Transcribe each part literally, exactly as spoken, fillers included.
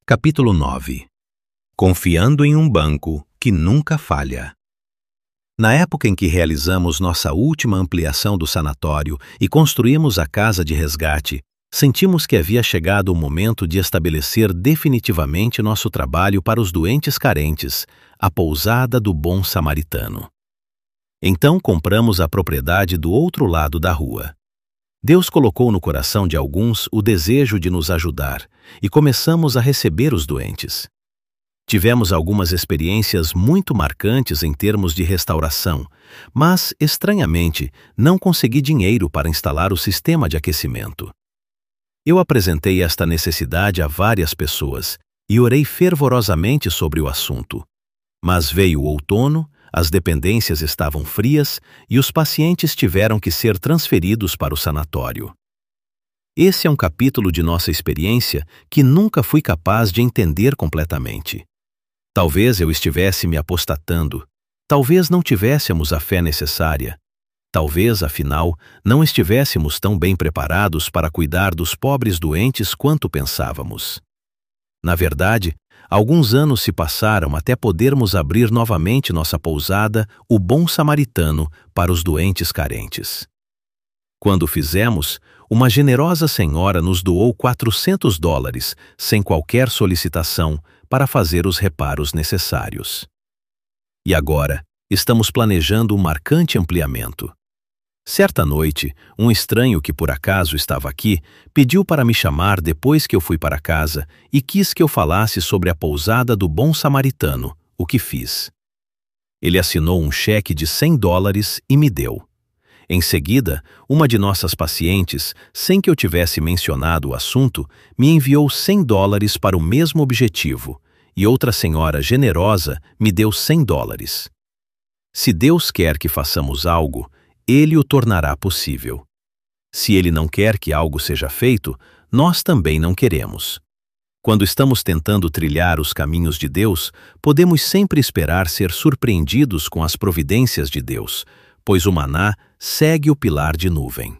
Capítulo nove. Confiando em um banco que nunca falha. Na época em que realizamos nossa última ampliação do sanatório e construímos a casa de resgate, sentimos que havia chegado o momento de estabelecer definitivamente nosso trabalho para os doentes carentes, a pousada do Bom Samaritano. Então compramos a propriedade do outro lado da rua. Deus colocou no coração de alguns o desejo de nos ajudar e começamos a receber os doentes. Tivemos algumas experiências muito marcantes em termos de restauração, mas, estranhamente, não consegui dinheiro para instalar o sistema de aquecimento. Eu apresentei esta necessidade a várias pessoas e orei fervorosamente sobre o assunto. Mas veio o outono, as dependências estavam frias e os pacientes tiveram que ser transferidos para o sanatório. Esse é um capítulo de nossa experiência que nunca fui capaz de entender completamente. Talvez eu estivesse me apostatando, talvez não tivéssemos a fé necessária, talvez, afinal, não estivéssemos tão bem preparados para cuidar dos pobres doentes quanto pensávamos. Na verdade, alguns anos se passaram até podermos abrir novamente nossa pousada, o Bom Samaritano, para os doentes carentes. Quando o fizemos, uma generosa senhora nos doou quatrocentos dólares, sem qualquer solicitação, para fazer os reparos necessários. E agora, estamos planejando um marcante ampliamento. Certa noite, um estranho que por acaso estava aqui pediu para me chamar depois que eu fui para casa e quis que eu falasse sobre a pousada do Bom Samaritano, o que fiz. Ele assinou um cheque de cem dólares e me deu. Em seguida, uma de nossas pacientes, sem que eu tivesse mencionado o assunto, me enviou cem dólares para o mesmo objetivo, e outra senhora generosa me deu cem dólares. Se Deus quer que façamos algo, Ele o tornará possível. Se Ele não quer que algo seja feito, nós também não queremos. Quando estamos tentando trilhar os caminhos de Deus, podemos sempre esperar ser surpreendidos com as providências de Deus, pois o maná segue o pilar de nuvem.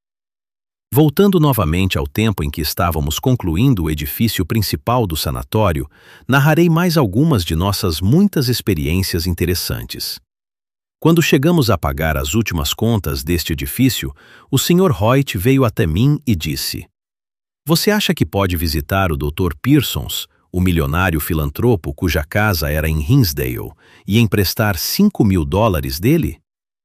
Voltando novamente ao tempo em que estávamos concluindo o edifício principal do sanatório, narrarei mais algumas de nossas muitas experiências interessantes. Quando chegamos a pagar as últimas contas deste edifício, o senhor Hoyt veio até mim e disse: "Você acha que pode visitar o doutor Pearsons, o milionário filantropo cuja casa era em Hinsdale, e emprestar cinco mil dólares dele?"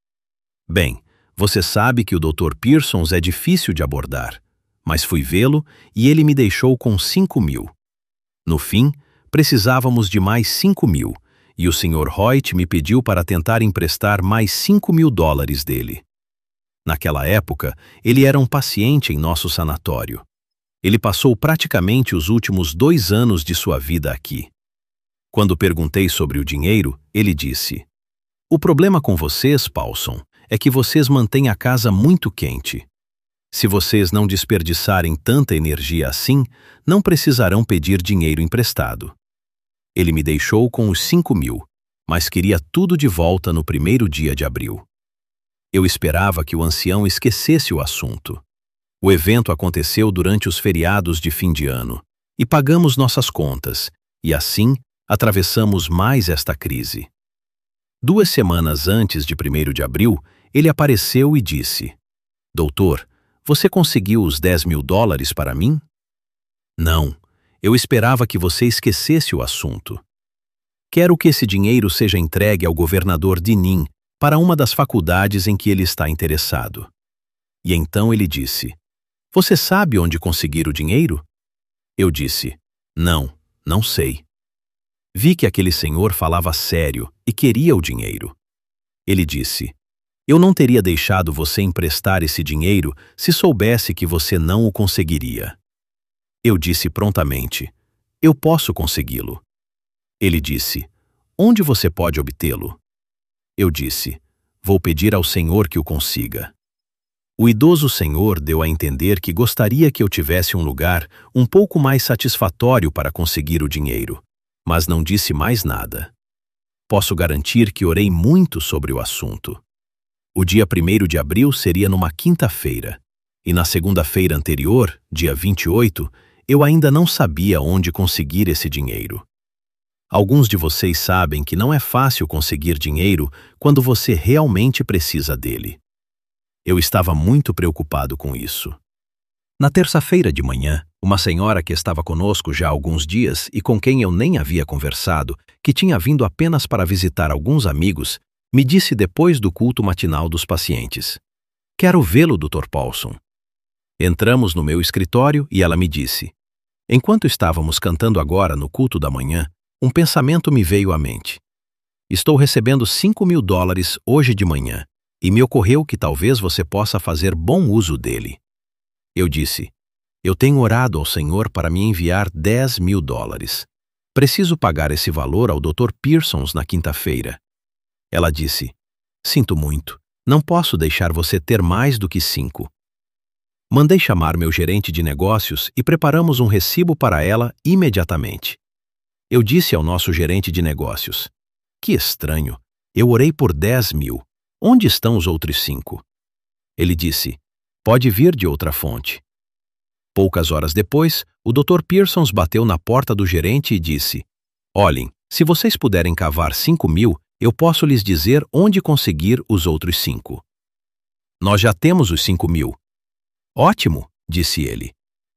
Bem, você sabe que o doutor Pearsons é difícil de abordar, mas fui vê-lo e ele me deixou com cinco mil. No fim, precisávamos de mais cinco mil, e o senhor Hoyt me pediu para tentar emprestar mais cinco mil dólares dele. Naquela época, ele era um paciente em nosso sanatório. Ele passou praticamente os últimos dois anos de sua vida aqui. Quando perguntei sobre o dinheiro, ele disse: "O problema com vocês, Paulson, é que vocês mantêm a casa muito quente. Se vocês não desperdiçarem tanta energia assim, não precisarão pedir dinheiro emprestado." Ele me deixou com os cinco mil, mas queria tudo de volta no primeiro dia de abril. Eu esperava que o ancião esquecesse o assunto. O evento aconteceu durante os feriados de fim de ano, e pagamos nossas contas, e assim atravessamos mais esta crise. Duas semanas antes de primeiro de abril, ele apareceu e disse: "Doutor, você conseguiu os dez mil dólares para mim?" "Não. Eu esperava que você esquecesse o assunto. Quero que esse dinheiro seja entregue ao governador Dinim para uma das faculdades em que ele está interessado." E então ele disse: "Você sabe onde conseguir o dinheiro?" Eu disse: "Não, não sei." Vi que aquele senhor falava sério e queria o dinheiro. Ele disse: "Eu não teria deixado você emprestar esse dinheiro se soubesse que você não o conseguiria." Eu disse prontamente: "Eu posso consegui-lo." Ele disse: "Onde você pode obtê-lo?" Eu disse: "Vou pedir ao senhor que o consiga." O idoso senhor deu a entender que gostaria que eu tivesse um lugar um pouco mais satisfatório para conseguir o dinheiro, mas não disse mais nada. Posso garantir que orei muito sobre o assunto. O dia primeiro de abril seria numa quinta-feira, e na segunda-feira anterior, dia vinte e oito, eu ainda não sabia onde conseguir esse dinheiro. Alguns de vocês sabem que não é fácil conseguir dinheiro quando você realmente precisa dele. Eu estava muito preocupado com isso. Na terça-feira de manhã, uma senhora que estava conosco já há alguns dias e com quem eu nem havia conversado, que tinha vindo apenas para visitar alguns amigos, me disse depois do culto matinal dos pacientes: "Quero vê-lo, doutor Paulson." Entramos no meu escritório e ela me disse: "Enquanto estávamos cantando agora no culto da manhã, um pensamento me veio à mente. Estou recebendo cinco mil dólares hoje de manhã e me ocorreu que talvez você possa fazer bom uso dele." Eu disse: "Eu tenho orado ao Senhor para me enviar dez mil dólares. Preciso pagar esse valor ao doutor Pearsons na quinta-feira." Ela disse: "Sinto muito, não posso deixar você ter mais do que cinco." Mandei chamar meu gerente de negócios e preparamos um recibo para ela imediatamente. Eu disse ao nosso gerente de negócios: "Que estranho, eu orei por dez mil. Onde estão os outros cinco?" Ele disse: "Pode vir de outra fonte." Poucas horas depois, o doutor Pearsons bateu na porta do gerente e disse: "Olhem, se vocês puderem cavar cinco mil, eu posso lhes dizer onde conseguir os outros cinco." "Nós já temos os cinco mil." "Ótimo," disse ele.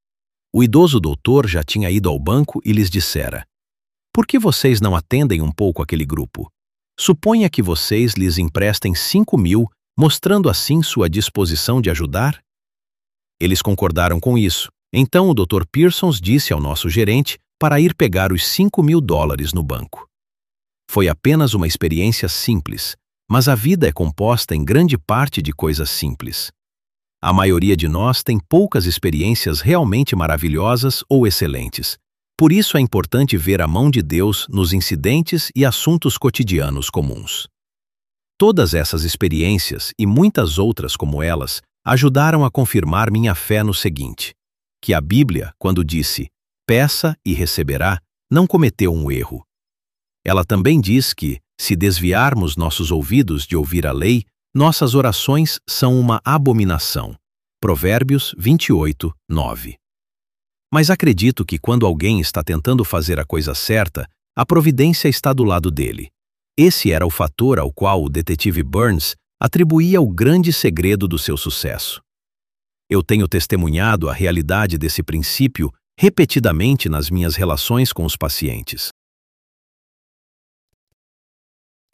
O idoso doutor já tinha ido ao banco e lhes dissera: "Por que vocês não atendem um pouco aquele grupo? Suponha que vocês lhes emprestem cinco mil, mostrando assim sua disposição de ajudar?" Eles concordaram com isso. Então o doutor Pearsons disse ao nosso gerente para ir pegar os cinco mil dólares no banco. Foi apenas uma experiência simples, mas a vida é composta em grande parte de coisas simples. A maioria de nós tem poucas experiências realmente maravilhosas ou excelentes. Por isso é importante ver a mão de Deus nos incidentes e assuntos cotidianos comuns. Todas essas experiências e muitas outras como elas ajudaram a confirmar minha fé no seguinte: que a Bíblia, quando disse "peça e receberá", não cometeu um erro. Ela também diz que, se desviarmos nossos ouvidos de ouvir a lei, nossas orações são uma abominação. Provérbios vinte e oito, nove. Mas acredito que quando alguém está tentando fazer a coisa certa, a providência está do lado dele. Esse era o fator ao qual o detetive Burns atribuía o grande segredo do seu sucesso. Eu tenho testemunhado a realidade desse princípio repetidamente nas minhas relações com os pacientes.